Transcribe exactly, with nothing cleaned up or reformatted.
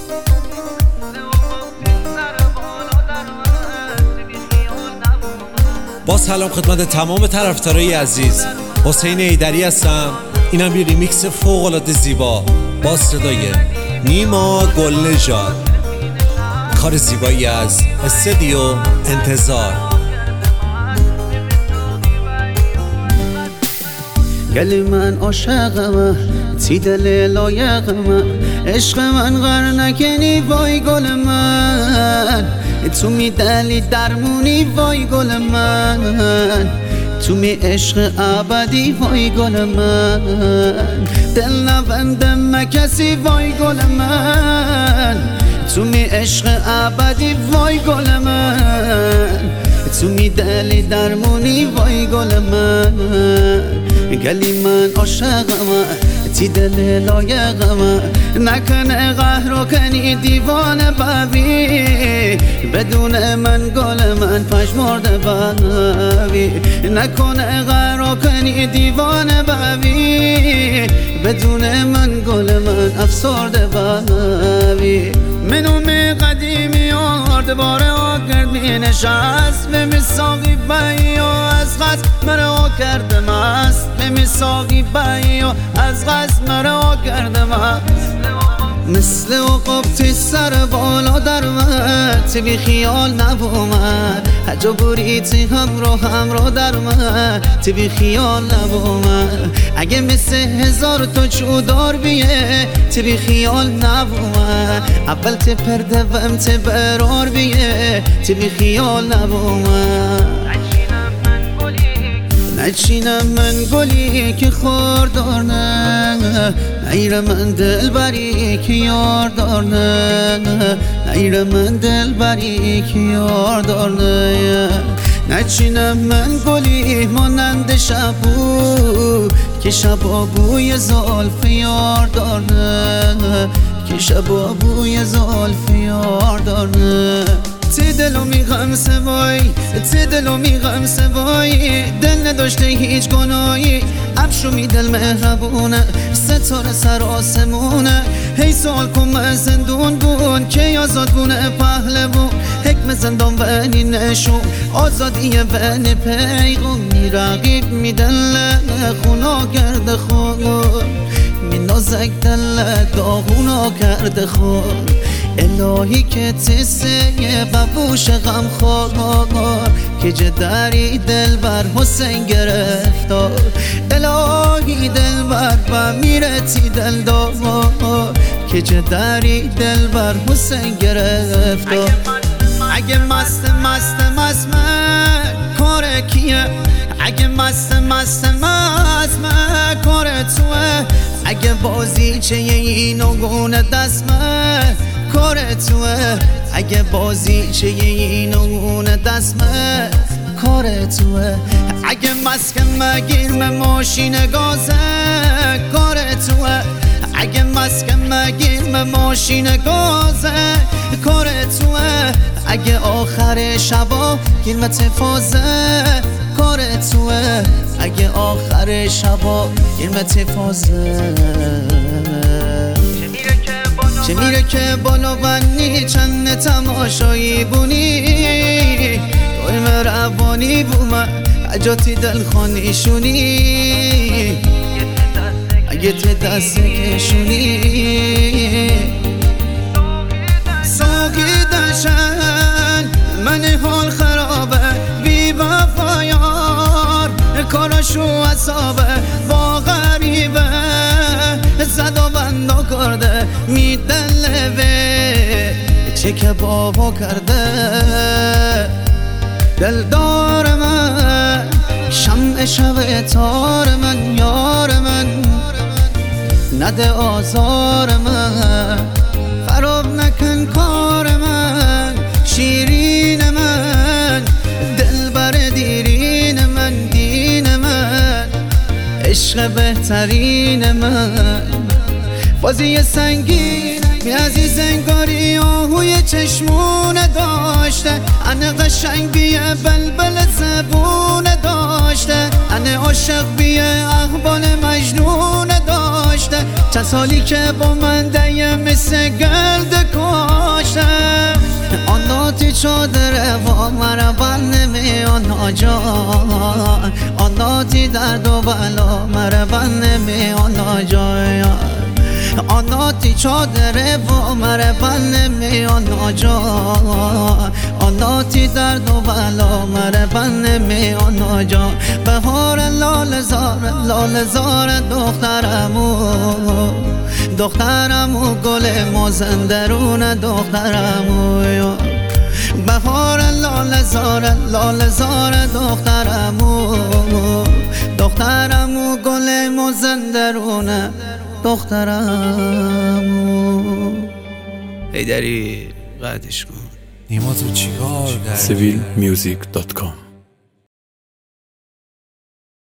با سلام خدمت تمام طرفدارای عزیز، حسین ایدری هستم. اینم یه ریمیکس فوق العاده زیبا با صدای نیما گلنژاد، کار زیبایی از استودیو انتظار. گل من عاشقمه، تی دل لایقمه، عشق من غر نکنی وای گل من، تو می دلی درمونی وای گل من، تو می عشق ابدی وای گل من، دل نبندم مکسی وای گل من، تو می عشق ابدی وای گل من، تو می دلی درمونی وای گل من. گلی من عاشقمه، تی دل لایقمه، نکنه قهر و کنی دیوانه ببی، بدون من گل من پشمرده ببی، نکنه قهر و کنی دیوانه ببی، بدون من گل من افسرده ببی. منوم قدیمی آرد باره آگرد می نشست، به میساقی بایی و از غصب مرا کرده مست، به میساقی بایی و از غصب مرا کرده مست، مثل عقابتی سر بالا در من، تی بی خیال نبومد، هجا بوریتی همراه همراه در من، تی بی خیال نبومد، اگه مثل هزار تو چودار بیه، تی بی خیال نبومد، اول تی پرده وم تی برار بیه، تی بی خیال نبومد. نچینم من گلی که خوردار نه، نیر من دل بری که یار دار نه، نیر من دل بری که یار دار نه. نچینم من گلی مانند شبو که شبا بوی زلف یار دار نه، که شبا بوی زلف یار دار نه. تی دلو میغم سوای، تی دلو میغم سوای، دل نداشته هیچ گناهی، ابشو می دل مهربونه، ستاره سر آسمونه، هی سوال کن من زندون بون که آزاد بونه پهلوون، حکم زندان ونی نشون آزادی ونی پیغونی، رقیب می دل خونا کرده خون، می نازک دل داغونا کرده خون، الهی که تسه ببوش غم خور، که جدری دل بر حسین گرفتار، الهی دل بر و میرتی دل دار، که جدری دل بر حسین گرفتار. اگه مست مست مست من کار کیه، اگه مست مست مست من کار توه، اگه بازی چه اینو گونه دست من کار توه، اگه بازی چه اینو گونه دست من کار توه، اگه مسکن مگیر من ماشین گازه کار توه، اگه مسکن مگیر من ماشین گازه کار توه، اگه آخر شبا گیرمت فازه کار توه، اگه آخر شبا گیرمت فازه. چه میره که بالا بنی چند تماشایی بونی، دایم روانی بومه حجاتی دل خانیشونی، اگه ته دست کشونی ساقی دشن من حال خرابه، بی وفایار کاراشو عصابه، با غریبه زد و بندا کرده، میدلوه چه که بابا کرده، دلدار من شمع شب تار من، یار من نده آزار من، خراب نکن کار من، شیرین من دلبر دیرین من، دین من عشق بهترین من، بازی سنگین می عزیز انگاری آهوی چشمونه داشته، انه قشنگ بیه بلبل زبونه داشته، انه عاشق بیه اقبال مجنونه داشته، داشته، چند سالی که با من دیه مثل گرد کاشته. آناتی چادره و مرا بل نمی آنا جان، آناتی درد و بلا مرا بل نمی آنا جان. آناتی چادره و مرا بل نمی آنا جان، آناتی درد و بلا مرا بل نمی آنا جان. بهار لال زار لال زار دخترمو، دخترمو گل مازندرون دخترمو. بهار لال زار لال زار دخترمو، دخترمو گل مازندرون دخترمو. ایدری قدش کن. نیما تو چیکار کردی؟ سیویل میوزیک دات کام